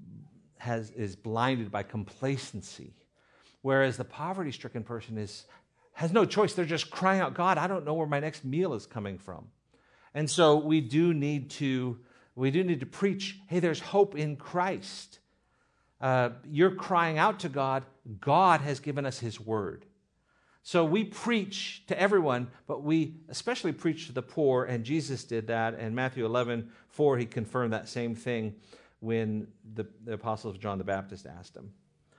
A: has is blinded by complacency, whereas the poverty-stricken person is has no choice. They're just crying out, "God, I don't know where my next meal is coming from," and so we do need to. We do need to preach, hey, there's hope in Christ. Uh, you're crying out to God. God has given us his word. So we preach to everyone, but we especially preach to the poor, and Jesus did that. And Matthew eleven, four, he confirmed that same thing when the, the apostles of John the Baptist asked him.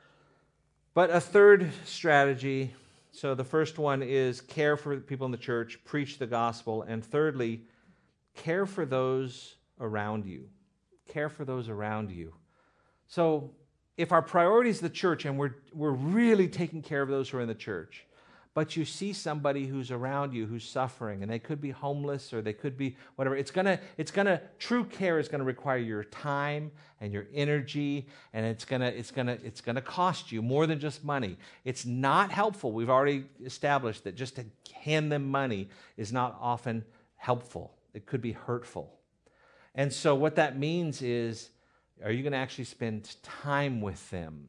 A: But a third strategy, so the first one is care for people in the church, preach the gospel, and thirdly, care for those around you. Care for those around you. So if our priority is the church and we're we're really taking care of those who are in the church, but you see somebody who's around you who's suffering, and they could be homeless or they could be whatever, it's gonna it's gonna true care is gonna require your time and your energy, and it's gonna it's gonna it's gonna cost you more than just money. It's not helpful. We've already established that just to hand them money is not often helpful. It could be hurtful. And so what that means is, are you going to actually spend time with them?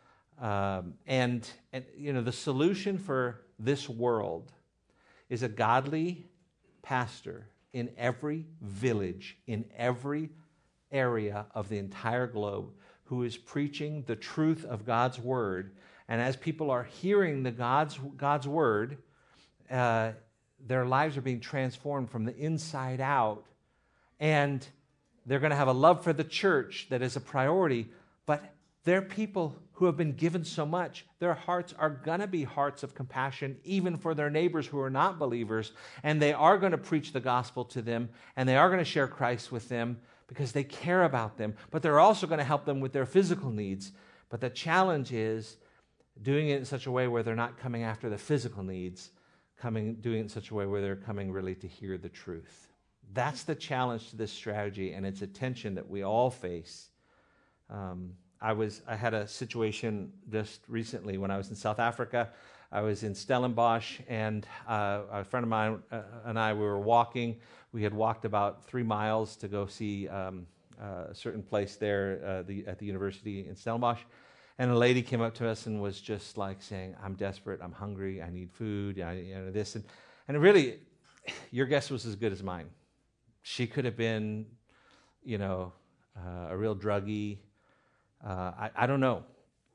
A: Um, and, and, you know, the solution for this world is a godly pastor in every village, in every area of the entire globe, who is preaching the truth of God's word. And as people are hearing the God's, God's word, uh, their lives are being transformed from the inside out. And they're going to have a love for the church that is a priority, but they're people who have been given so much. Their hearts are going to be hearts of compassion, even for their neighbors who are not believers, and they are going to preach the gospel to them, and they are going to share Christ with them because they care about them, but they're also going to help them with their physical needs. But the challenge is doing it in such a way where they're not coming after the physical needs, coming, doing it in such a way where they're coming really to hear the truth. That's the challenge to this strategy, and it's a tension that we all face. Um, I was I had a situation just recently when I was in South Africa. I was in Stellenbosch, and uh, a friend of mine uh, and I, we were walking. We had walked about three miles to go see um, uh, a certain place there uh, the, at the university in Stellenbosch. And a lady came up to us and was just like saying, "I'm desperate, I'm hungry, I need food, I, you know, this." And, and really, your guess was as good as mine. She could have been, you know, uh, a real druggie. Uh, I, I don't know.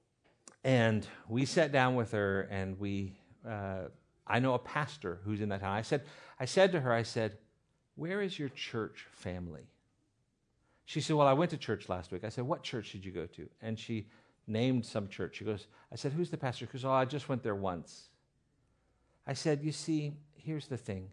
A: And we sat down with her, and we, uh, I know a pastor who's in that town. I said, I said to her, I said, "Where is your church family?" She said, "Well, I went to church last week." I said, "What church did you go to?" And she named some church. She goes, I said, "Who's the pastor?" She goes, "Oh, I just went there once." I said, "You see, here's the thing.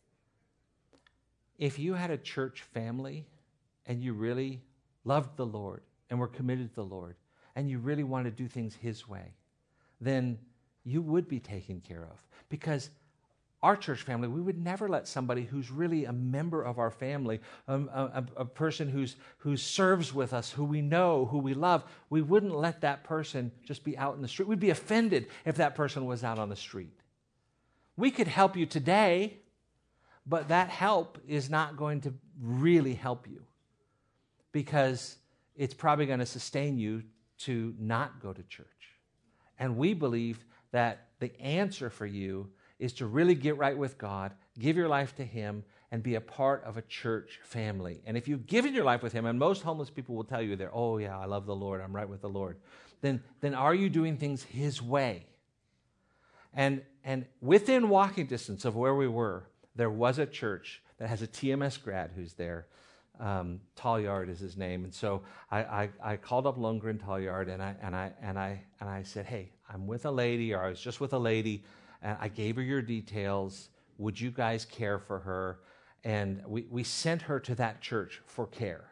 A: If you had a church family and you really loved the Lord and were committed to the Lord and you really wanted to do things his way, then you would be taken care of, because our church family, we would never let somebody who's really a member of our family, um, a, a, a person who's who serves with us, who we know, who we love, we wouldn't let that person just be out in the street. We'd be offended if that person was out on the street. We could help you today, but that help is not going to really help you because it's probably going to sustain you to not go to church. And we believe that the answer for you is to really get right with God, give your life to Him, and be a part of a church family. And if you've given your life with Him, and most homeless people will tell you they're, oh yeah, I love the Lord, I'm right with the Lord, then, then are you doing things His way? And, and within walking distance of where we were, there was a church that has a T M S grad who's there. Um, Talliard is his name, and so I, I, I called up Lundgren Talliard, and I and I and I and I said, "Hey, I'm with a lady, or I was just with a lady, and I gave her your details. Would you guys care for her?" And we we sent her to that church for care,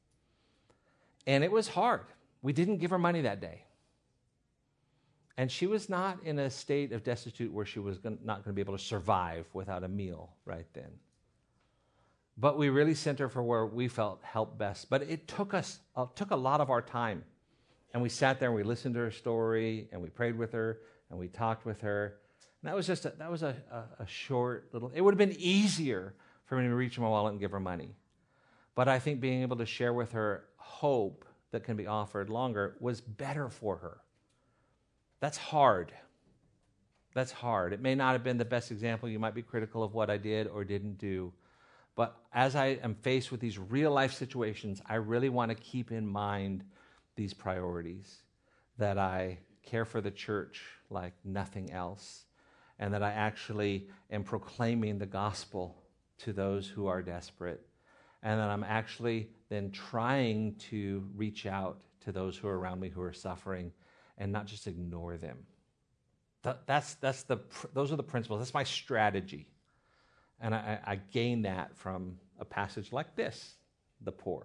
A: and it was hard. We didn't give her money that day, and she was not in a state of destitute where she was gonna, not going to be able to survive without a meal right then. But we really sent her for where we felt helped best. But it took us, uh, took a lot of our time. And we sat there and we listened to her story and we prayed with her and we talked with her. And that was just, a, that was a, a, a short little, it would have been easier for me to reach in my wallet and give her money. But I think being able to share with her hope that can be offered longer was better for her. That's hard. That's hard. It may not have been the best example. You might be critical of what I did or didn't do. But as I am faced with these real life situations, I really want to keep in mind these priorities, that I care for the church like nothing else, and that I actually am proclaiming the gospel to those who are desperate, and that I'm actually then trying to reach out to those who are around me who are suffering and not just ignore them. That, that's, that's the, those are the principles. That's my strategy. And I, I gain that from a passage like this, the poor.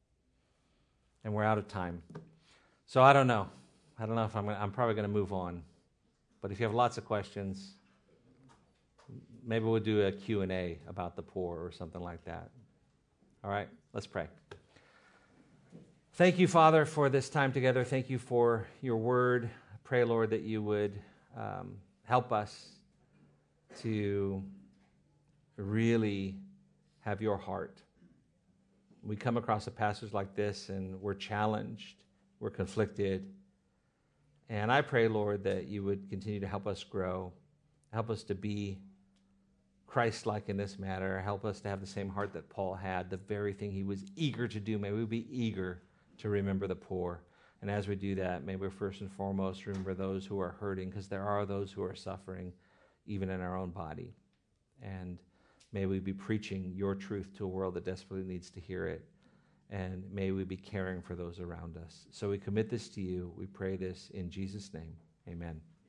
A: And we're out of time. So I don't know. I don't know if I'm gonna, I'm probably going to move on. But if you have lots of questions, maybe we'll do a Q and A about the poor or something like that. All right, let's pray. Thank you, Father, for this time together. Thank you for your word. I pray, Lord, that you would um, help us to really have your heart. We come across a passage like this and we're challenged, we're conflicted. And I pray, Lord, that you would continue to help us grow, help us to be Christ-like in this matter, help us to have the same heart that Paul had, the very thing he was eager to do. May we be eager to remember the poor. And as we do that, may we first and foremost remember those who are hurting, because there are those who are suffering even in our own body. And may we be preaching your truth to a world that desperately needs to hear it. And may we be caring for those around us. So we commit this to you. We pray this in Jesus' name. Amen.